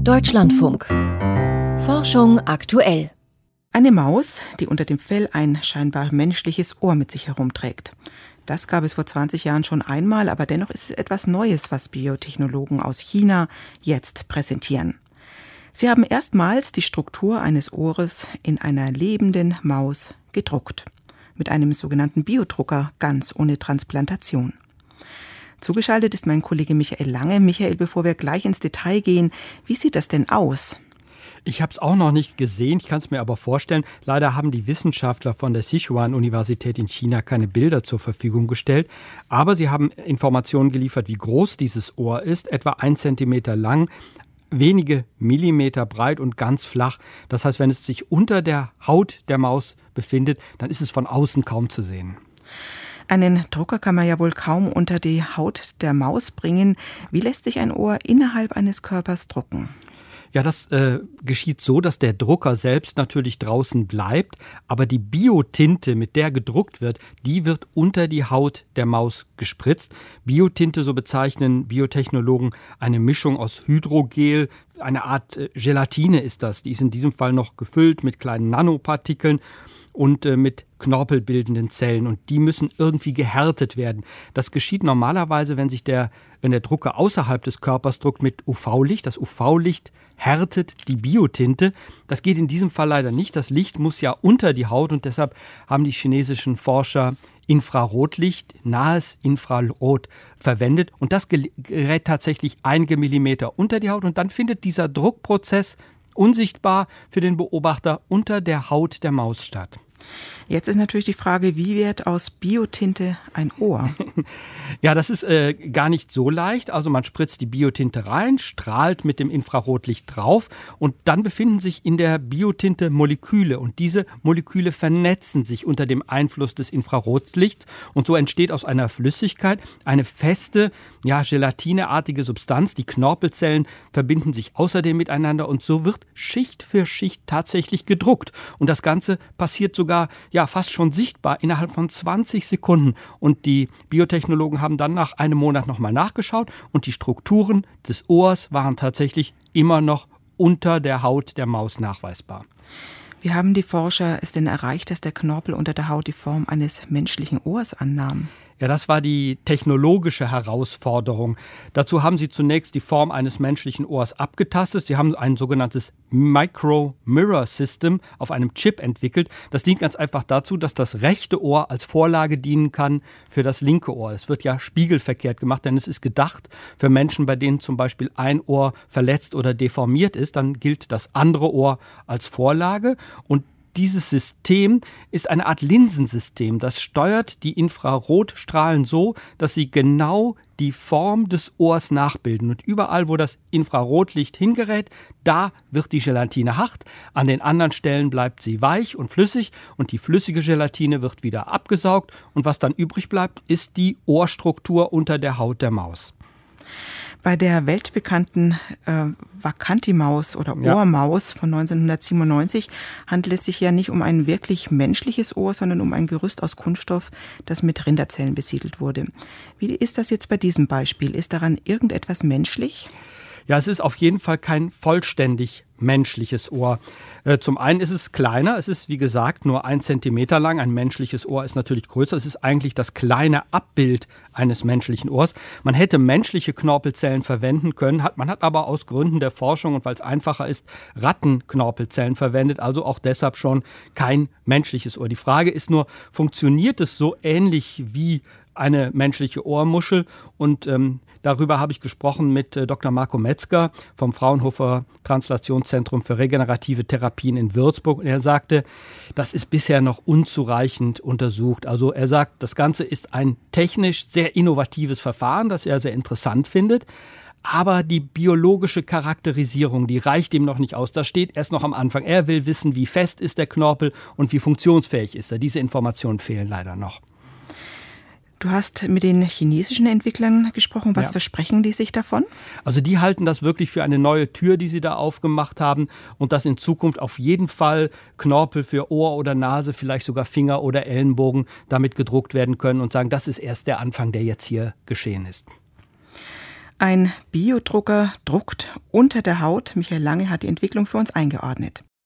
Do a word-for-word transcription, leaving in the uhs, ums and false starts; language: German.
Deutschlandfunk. Forschung aktuell. Eine Maus, die unter dem Fell ein scheinbar menschliches Ohr mit sich herumträgt. Das gab es vor zwanzig Jahren schon einmal, aber dennoch ist es etwas Neues, was Biotechnologen aus China jetzt präsentieren. Sie haben erstmals die Struktur eines Ohres in einer lebenden Maus gedruckt. Mit einem sogenannten Biodrucker, ganz ohne Transplantation. Zugeschaltet ist mein Kollege Michael Lange. Michael, bevor wir gleich ins Detail gehen, wie sieht das denn aus? Ich habe es auch noch nicht gesehen, ich kann es mir aber vorstellen. Leider haben die Wissenschaftler von der Sichuan-Universität in China keine Bilder zur Verfügung gestellt. Aber sie haben Informationen geliefert, wie groß dieses Ohr ist, etwa ein Zentimeter lang, wenige Millimeter breit und ganz flach. Das heißt, wenn es sich unter der Haut der Maus befindet, dann ist es von außen kaum zu sehen. Einen Drucker kann man ja wohl kaum unter die Haut der Maus bringen. Wie lässt sich ein Ohr innerhalb eines Körpers drucken? Ja, das äh, geschieht so, dass der Drucker selbst natürlich draußen bleibt, aber die Biotinte, mit der gedruckt wird, die wird unter die Haut der Maus gespritzt. Biotinte, so bezeichnen Biotechnologen eine Mischung aus Hydrogel, eine Art äh, Gelatine ist das. Die ist in diesem Fall noch gefüllt mit kleinen Nanopartikeln und äh, mit knorpelbildenden Zellen, und die müssen irgendwie gehärtet werden. Das geschieht normalerweise, wenn sich der, wenn der Drucker außerhalb des Körpers druckt, mit U V-Licht. Das U V-Licht härtet die Biotinte. Das geht in diesem Fall leider nicht. Das Licht muss ja unter die Haut, und deshalb haben die chinesischen Forscher Infrarotlicht, nahes Infrarot verwendet, und das gerät tatsächlich einige Millimeter unter die Haut, und dann findet dieser Druckprozess unsichtbar für den Beobachter unter der Haut der Maus statt. Jetzt ist natürlich die Frage, wie wird aus Biotinte ein Ohr? Ja, das ist äh, gar nicht so leicht. Also man spritzt die Biotinte rein, strahlt mit dem Infrarotlicht drauf, und dann befinden sich in der Biotinte Moleküle, und diese Moleküle vernetzen sich unter dem Einfluss des Infrarotlichts, und so entsteht aus einer Flüssigkeit eine feste, ja, gelatineartige Substanz. Die Knorpelzellen verbinden sich außerdem miteinander, und so wird Schicht für Schicht tatsächlich gedruckt. Und das Ganze passiert sogar ja fast schon sichtbar innerhalb von zwanzig Sekunden. Und die Biotechnologen haben dann nach einem Monat nochmal nachgeschaut, und die Strukturen des Ohrs waren tatsächlich immer noch unter der Haut der Maus nachweisbar. Wie haben die Forscher es denn erreicht, dass der Knorpel unter der Haut die Form eines menschlichen Ohrs annahm? Ja, das war die technologische Herausforderung. Dazu haben sie zunächst die Form eines menschlichen Ohrs abgetastet. Sie haben ein sogenanntes Micro-Mirror-System auf einem Chip entwickelt. Das dient ganz einfach dazu, dass das rechte Ohr als Vorlage dienen kann für das linke Ohr. Es wird ja spiegelverkehrt gemacht, denn es ist gedacht für Menschen, bei denen zum Beispiel ein Ohr verletzt oder deformiert ist. Dann gilt das andere Ohr als Vorlage, und dieses System ist eine Art Linsensystem. Das steuert die Infrarotstrahlen so, dass sie genau die Form des Ohrs nachbilden. Und überall, wo das Infrarotlicht hingerät, da wird die Gelatine hart. An den anderen Stellen bleibt sie weich und flüssig, und die flüssige Gelatine wird wieder abgesaugt. Und was dann übrig bleibt, ist die Ohrstruktur unter der Haut der Maus. Bei der weltbekannten äh, Vacanti-Maus oder Ohrmaus von neunzehnhundertsiebenundneunzig handelt es sich ja nicht um ein wirklich menschliches Ohr, sondern um ein Gerüst aus Kunststoff, das mit Rinderzellen besiedelt wurde. Wie ist das jetzt bei diesem Beispiel? Ist daran irgendetwas menschlich? Ja, es ist auf jeden Fall kein vollständig menschliches Ohr. Äh, zum einen ist es kleiner, es ist wie gesagt nur ein Zentimeter lang. Ein menschliches Ohr ist natürlich größer. Es ist eigentlich das kleine Abbild eines menschlichen Ohrs. Man hätte menschliche Knorpelzellen verwenden können, hat, man hat aber aus Gründen der Forschung und weil es einfacher ist, Rattenknorpelzellen verwendet, also auch deshalb schon kein menschliches Ohr. Die Frage ist nur, funktioniert es so ähnlich wie eine menschliche Ohrmuschel? Und ähm, darüber habe ich gesprochen mit äh, Doktor Marco Metzger vom Fraunhofer Translationszentrum für regenerative Therapien in Würzburg. Und er sagte, das ist bisher noch unzureichend untersucht. Also er sagt, das Ganze ist ein technisch sehr innovatives Verfahren, das er sehr interessant findet. Aber die biologische Charakterisierung, die reicht ihm noch nicht aus. Das steht erst noch am Anfang. Er will wissen, wie fest ist der Knorpel und wie funktionsfähig ist er. Diese Informationen fehlen leider noch. Du hast mit den chinesischen Entwicklern gesprochen. Was ja. versprechen die sich davon? Also die halten das wirklich für eine neue Tür, die sie da aufgemacht haben, und dass in Zukunft auf jeden Fall Knorpel für Ohr oder Nase, vielleicht sogar Finger oder Ellenbogen damit gedruckt werden können, und sagen, das ist erst der Anfang, der jetzt hier geschehen ist. Ein Biodrucker druckt unter der Haut. Michael Lange hat die Entwicklung für uns eingeordnet.